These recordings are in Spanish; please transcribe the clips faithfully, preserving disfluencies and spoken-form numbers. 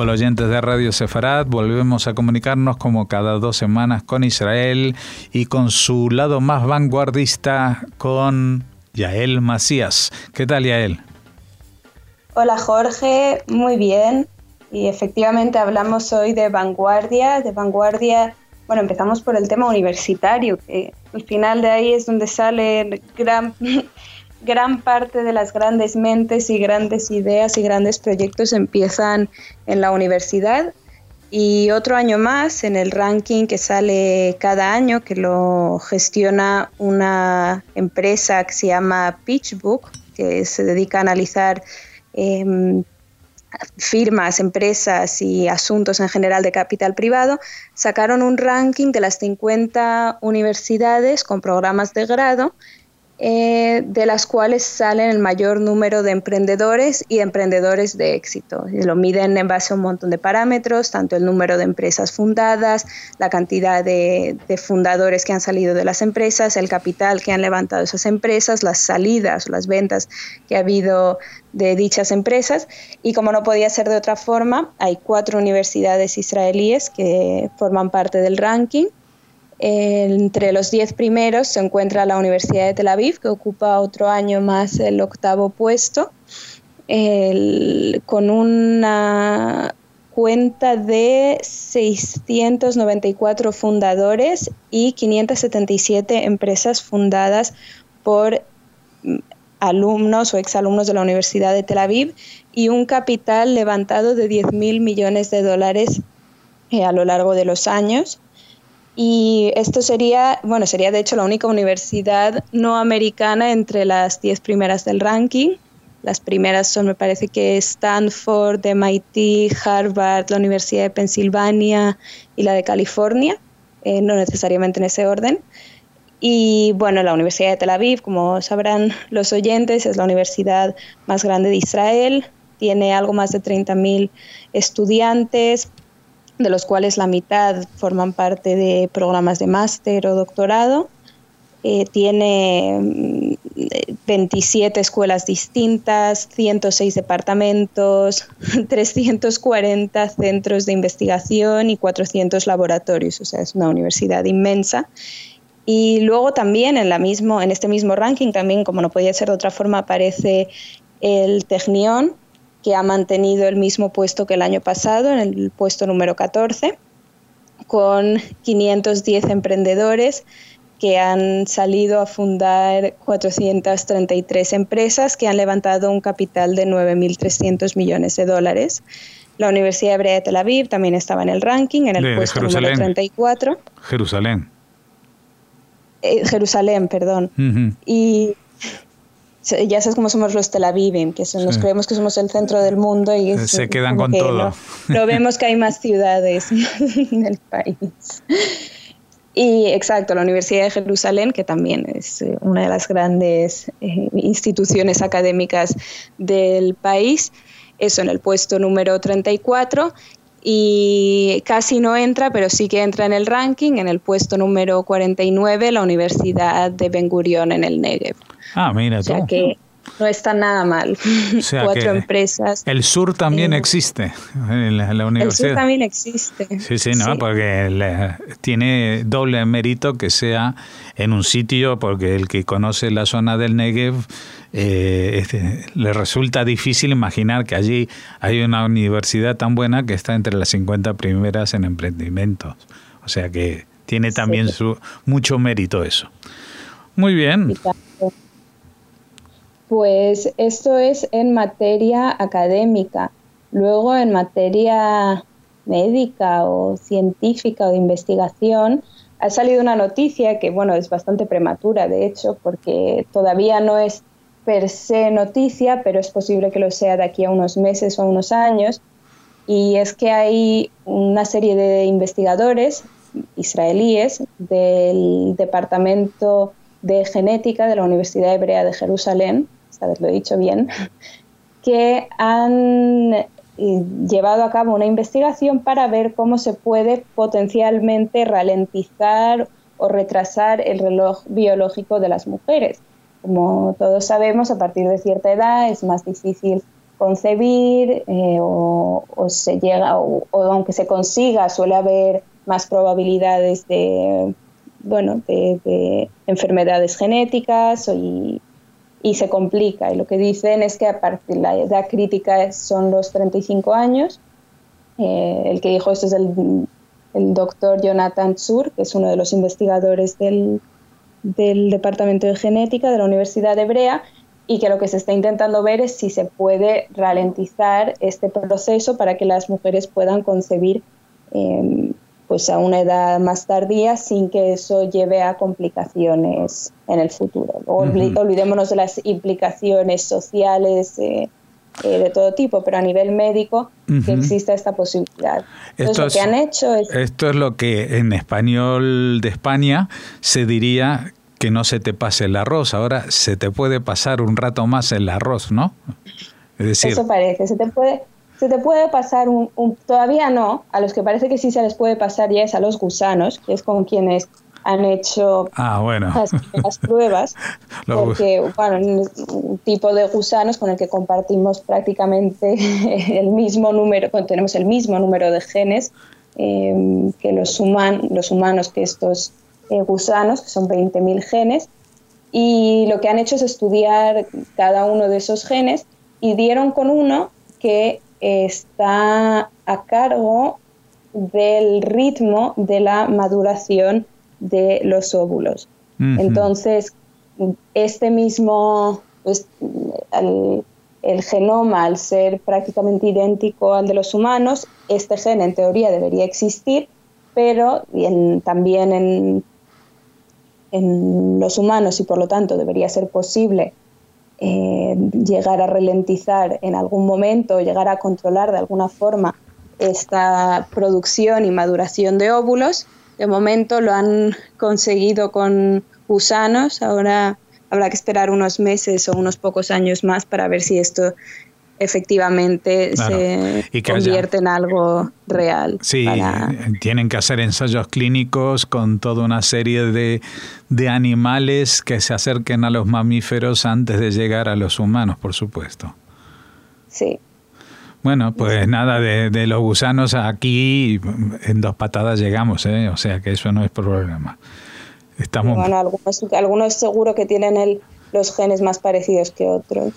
tal, oyentes de Radio Sefarat? Volvemos a comunicarnos como cada dos semanas con Israel y con su lado más vanguardista, con Yael Macías. ¿Qué tal, Yael? Hola, Jorge. Muy bien. Y efectivamente hablamos hoy de vanguardia, de vanguardia. Bueno, empezamos por el tema universitario, que al final de ahí es donde sale gran... gran parte de las grandes mentes y grandes ideas y grandes proyectos empiezan en la universidad. Y otro año más en el ranking que sale cada año, que lo gestiona una empresa que se llama PitchBook, que se dedica a analizar eh, firmas, empresas y asuntos en general de capital privado, sacaron un ranking de las cincuenta universidades con programas de grado, Eh, de las cuales salen el mayor número de emprendedores y emprendedores de éxito. Y lo miden en base a un montón de parámetros, tanto el número de empresas fundadas, la cantidad de, de fundadores que han salido de las empresas, el capital que han levantado esas empresas, las salidas o las ventas que ha habido de dichas empresas. Y como no podía ser de otra forma, hay cuatro universidades israelíes que forman parte del ranking. Entre los diez primeros se encuentra la Universidad de Tel Aviv, que ocupa otro año más el octavo puesto, el, con una cuenta de seiscientos noventa y cuatro fundadores y quinientas setenta y siete empresas fundadas por alumnos o exalumnos de la Universidad de Tel Aviv y un capital levantado de diez mil millones de dólares eh, a lo largo de los años. Y esto sería, bueno, sería de hecho la única universidad no americana entre las diez primeras del ranking. Las primeras son, me parece que Stanford, M I T, Harvard, la Universidad de Pensilvania y la de California, eh, no necesariamente en ese orden. Y bueno, la Universidad de Tel Aviv, como sabrán los oyentes, es la universidad más grande de Israel, tiene algo más de treinta mil estudiantes, de los cuales la mitad forman parte de programas de máster o doctorado. Eh, tiene veintisiete escuelas distintas, ciento seis departamentos, trescientos cuarenta centros de investigación y cuatrocientos laboratorios, o sea, es una universidad inmensa. Y luego también en, la mismo, en este mismo ranking, también como no podía ser de otra forma, aparece el Technion, que ha mantenido el mismo puesto que el año pasado, en el puesto número catorce, con quinientos diez emprendedores que han salido a fundar cuatrocientas treinta y tres empresas que han levantado un capital de nueve mil trescientos millones de dólares. La Universidad Hebrea de Tel Aviv también estaba en el ranking, en el de, puesto de número treinta y cuatro. Jerusalén. Eh, Jerusalén, perdón. Uh-huh. Y ya sabes cómo somos los Tel Avivim, que son, sí. Nos creemos que somos el centro del mundo y es, se quedan con todo. No, no vemos que hay más ciudades en el país. Y exacto, la Universidad de Jerusalén, que también es una de las grandes eh, instituciones académicas del país, eso en el puesto número treinta y cuatro. Y casi no entra, pero sí que entra en el ranking, en el puesto número cuarenta y nueve, la Universidad de Ben Gurion en el Negev. Ah, mira tú. O sea que no está nada mal. O sea Cuatro empresas. El sur también eh, existe en la, la universidad. El sur también existe. Sí, sí, no, sí. Porque le, tiene doble mérito que sea en un sitio, porque el que conoce la zona del Negev eh, este, le resulta difícil imaginar que allí hay una universidad tan buena que está entre las cincuenta primeras en emprendimientos. O sea que tiene también sí. su mucho mérito eso. Muy bien. Pues esto es en materia académica. Luego en materia médica o científica o de investigación ha salido una noticia que, bueno, es bastante prematura, de hecho, porque todavía no es per se noticia, pero es posible que lo sea de aquí a unos meses o a unos años. Y es que hay una serie de investigadores israelíes del Departamento de Genética de la Universidad Hebrea de Jerusalén, esta vez lo he dicho bien, que han llevado a cabo una investigación para ver cómo se puede potencialmente ralentizar o retrasar el reloj biológico de las mujeres. Como todos sabemos, a partir de cierta edad es más difícil concebir eh, o, o se llega, o, o aunque se consiga, suele haber más probabilidades de, bueno, de, de enfermedades genéticas y, y se complica. Y lo que dicen es que a partir de la edad crítica son los treinta y cinco años. Eh, el que dijo esto es el, el doctor Jonathan Tsur, que es uno de los investigadores del, del Departamento de Genética de la Universidad Hebrea, y que lo que se está intentando ver es si se puede ralentizar este proceso para que las mujeres puedan concebir eh, pues a una edad más tardía sin que eso lleve a complicaciones en el futuro. Olvid- uh-huh. Olvidémonos de las implicaciones sociales eh, eh, de todo tipo, pero a nivel médico uh-huh. que exista esta posibilidad. Entonces, esto, lo que es, han hecho es... esto es lo que en español de España se diría que no se te pase el arroz. Ahora se te puede pasar un rato más el arroz, ¿no? Es decir, eso parece, se te puede... Se te puede pasar un, un... Todavía no, a los que parece que sí se les puede pasar ya es a los gusanos, que es con quienes han hecho ah, bueno. las, las pruebas, porque, bueno, un tipo de gusanos con el que compartimos prácticamente el mismo número, bueno, tenemos el mismo número de genes eh, que los, human, los humanos, que estos eh, gusanos, que son veinte mil genes, y lo que han hecho es estudiar cada uno de esos genes y dieron con uno que está a cargo del ritmo de la maduración de los óvulos. Uh-huh. Entonces, este mismo, pues, el, el genoma, al ser prácticamente idéntico al de los humanos, este gen en teoría debería existir, pero en, también en, en los humanos, y por lo tanto debería ser posible Eh, llegar a ralentizar en algún momento, llegar a controlar de alguna forma esta producción y maduración de óvulos. De momento lo han conseguido con gusanos, ahora habrá que esperar unos meses o unos pocos años más para ver si esto efectivamente claro. se y convierte haya... en algo real. Sí, para... tienen que hacer ensayos clínicos con toda una serie de, de animales que se acerquen a los mamíferos antes de llegar a los humanos, por supuesto. Sí. Bueno, pues sí. nada, de, de los gusanos aquí en dos patadas llegamos, ¿eh? O sea que eso no es problema. Estamos... Bueno, algunos, algunos seguro que tienen el, los genes más parecidos que otros.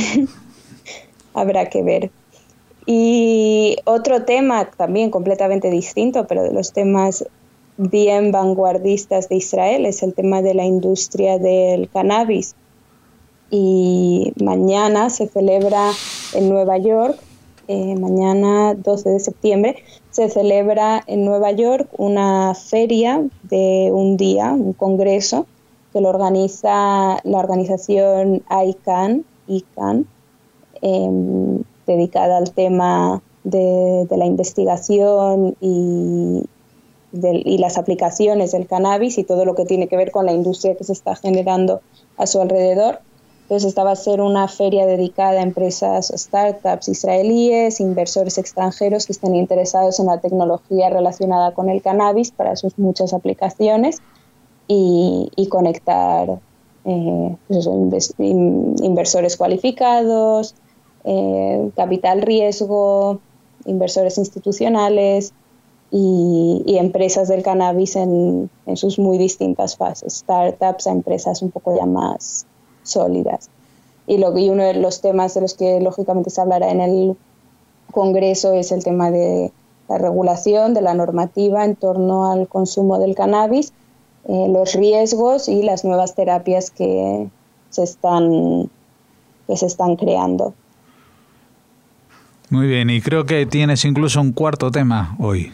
Habrá que ver. Y otro tema también completamente distinto, pero de los temas bien vanguardistas de Israel, es el tema de la industria del cannabis. Y mañana se celebra en Nueva York, eh, mañana doce de septiembre, se celebra en Nueva York una feria de un día, un congreso, que lo organiza la organización I C A N, I C A N, Eh, dedicada al tema de, de la investigación y, de, y las aplicaciones del cannabis y todo lo que tiene que ver con la industria que se está generando a su alrededor. Entonces esta va a ser una feria dedicada a empresas, startups israelíes, inversores extranjeros que estén interesados en la tecnología relacionada con el cannabis para sus muchas aplicaciones y, y conectar eh, pues eso, inversores cualificados, Eh, capital riesgo, inversores institucionales y, y empresas del cannabis en, en sus muy distintas fases, startups a empresas un poco ya más sólidas. Y, lo, y uno de los temas de los que lógicamente se hablará en el Congreso es el tema de la regulación, de la normativa en torno al consumo del cannabis, eh, los riesgos y las nuevas terapias que se están, que se están creando. Muy bien, y creo que tienes incluso un cuarto tema hoy.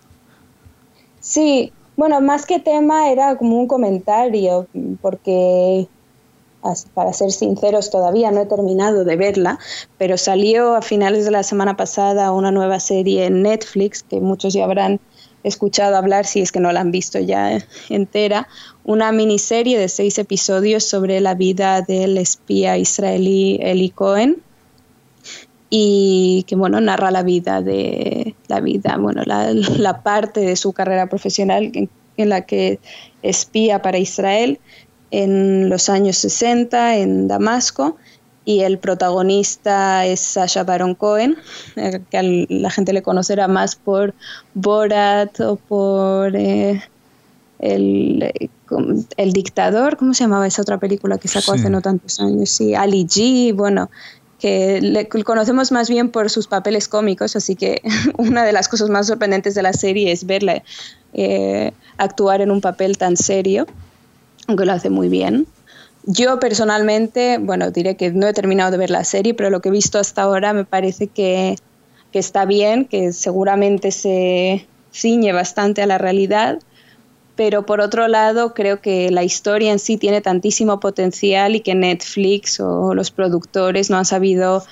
Sí, bueno, más que tema era como un comentario, porque para ser sinceros todavía no he terminado de verla, pero salió a finales de la semana pasada una nueva serie en Netflix, que muchos ya habrán escuchado hablar si es que no la han visto ya entera, una miniserie de seis episodios sobre la vida del espía israelí Eli Cohen, y que bueno narra la vida de la vida bueno la, la parte de su carrera profesional en, en la que espía para Israel en los años sesenta en Damasco y el protagonista es Sacha Baron Cohen, eh, que a la gente le conocerá más por Borat o por eh, el, el Dictador, ¿cómo se llamaba esa otra película que sacó sí. hace no tantos años? Sí, Ali G, bueno, que le conocemos más bien por sus papeles cómicos, así que una de las cosas más sorprendentes de la serie es verle eh, actuar en un papel tan serio, aunque lo hace muy bien. Yo personalmente, bueno, diré que no he terminado de ver la serie, pero lo que he visto hasta ahora me parece que, que está bien, que seguramente se ciñe bastante a la realidad, pero por otro lado creo que la historia en sí tiene tantísimo potencial y que Netflix o los productores no han sabido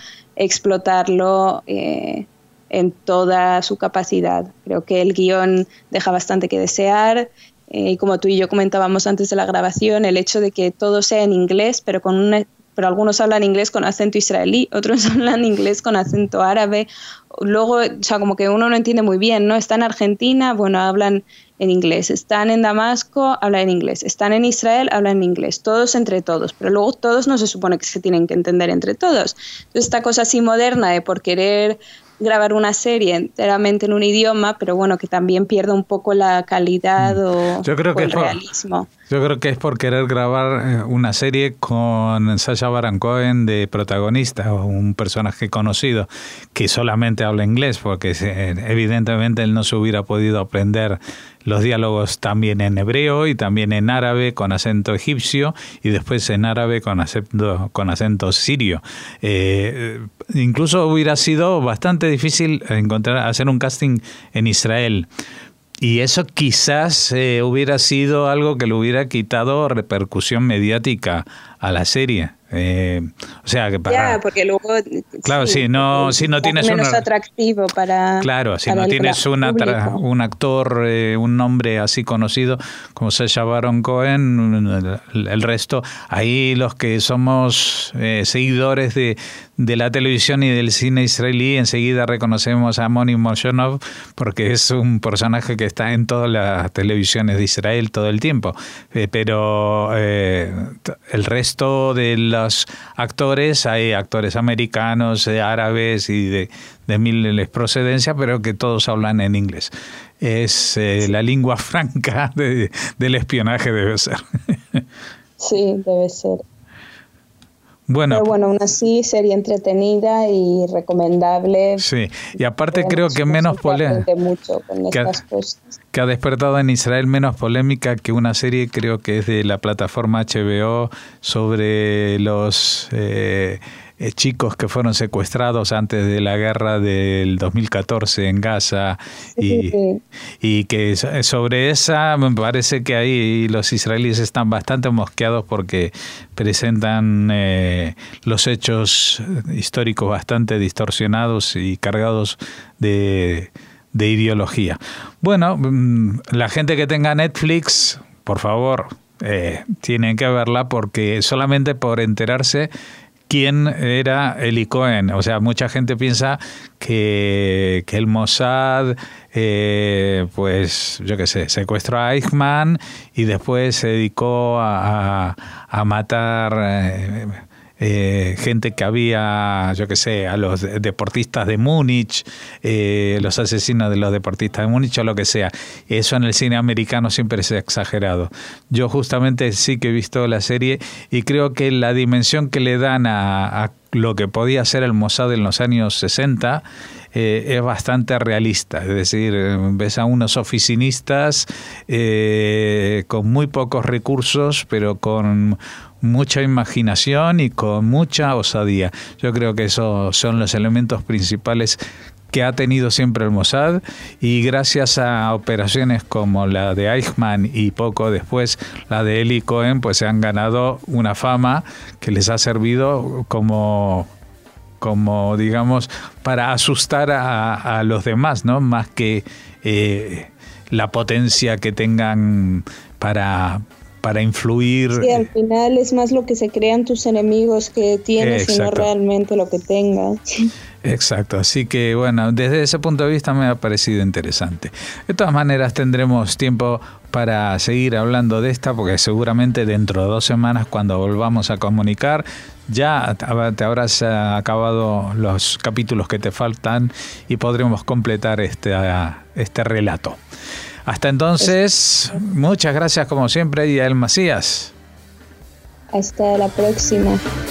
explotarlo eh, en toda su capacidad. Creo que el guión deja bastante que desear. Eh, y como tú y yo comentábamos antes de la grabación, el hecho de que todo sea en inglés, pero con una, pero algunos hablan inglés con acento israelí, otros hablan inglés con acento árabe. Luego, o sea, como que uno no entiende muy bien, ¿no? Están en Argentina, bueno, hablan en inglés. Están en Damasco, hablan en inglés. Están en Israel, hablan en inglés. Todos entre todos, pero luego todos no se supone que se tienen que entender entre todos. Entonces, esta cosa así moderna de por querer grabar una serie enteramente en un idioma, pero bueno, que también pierde un poco la calidad o, yo creo o que el por, realismo. Yo creo que es por querer grabar una serie con Sacha Baron Cohen de protagonista, o un personaje conocido que solamente habla inglés, porque evidentemente él no se hubiera podido aprender los diálogos también en hebreo y también en árabe con acento egipcio y después en árabe con acento, con acento sirio. Eh, incluso hubiera sido bastante difícil encontrar, hacer un casting en Israel. Y eso quizás eh, hubiera sido algo que le hubiera quitado repercusión mediática a la serie. Eh, o sea, que para... Ya, porque luego... Claro, sí, si no, si no tienes menos una... atractivo para... Claro, si para no el tienes una tra... un actor, eh, un nombre así conocido como Sacha Baron Cohen, el, el resto, ahí los que somos eh, seguidores de, de la televisión y del cine israelí, enseguida reconocemos a Moni Moshonov porque es un personaje que está en todas las televisiones de Israel todo el tiempo. Eh, pero eh, el resto de los actores, hay actores americanos, eh, árabes y de, de miles procedencia, pero que todos hablan en inglés. Es eh, la lengua franca de, del espionaje, debe ser. Sí, debe ser. Bueno, pero bueno, aún así sería entretenida y recomendable. Sí, y aparte creo que menos polémica, que, que ha despertado en Israel menos polémica que una serie, creo que es de la plataforma H B O, sobre los eh, eh, chicos que fueron secuestrados antes de la guerra del dos mil catorce en Gaza, y, sí. y que sobre esa me parece que ahí los israelíes están bastante mosqueados porque presentan eh, los hechos históricos bastante distorsionados y cargados de, de ideología. Bueno, la gente que tenga Netflix, por favor, eh, tienen que verla, porque solamente por enterarse quién era Eli Cohen. O sea, mucha gente piensa que, que el Mossad, eh, pues, yo qué sé, secuestró a Eichmann y después se dedicó a, a, a matar eh, eh, gente que había, yo qué sé, a los deportistas de Múnich, eh, los asesinos de los deportistas de Múnich o lo que sea. Eso en el cine americano siempre es exagerado. Yo justamente sí que he visto la serie y creo que la dimensión que le dan a, a lo que podía ser el Mossad en los años sesenta eh, es bastante realista. Es decir, ves a unos oficinistas eh, con muy pocos recursos, pero con mucha imaginación y con mucha osadía. Yo creo que esos son los elementos principales que ha tenido siempre el Mossad, y gracias a operaciones como la de Eichmann y poco después la de Eli Cohen, pues se han ganado una fama que les ha servido como, como digamos, para asustar a, a los demás, ¿no? Más que eh, la potencia que tengan para... para influir. Sí, al final es más lo que se crean tus enemigos que tienes y no realmente lo que tengas. Exacto, así que bueno, desde ese punto de vista me ha parecido interesante. De todas maneras tendremos tiempo para seguir hablando de esta, porque seguramente dentro de dos semanas, cuando volvamos a comunicar, ya te habrás acabado los capítulos que te faltan y podremos completar este, este relato. Hasta entonces, muchas gracias como siempre, Yael Macías. Hasta la próxima.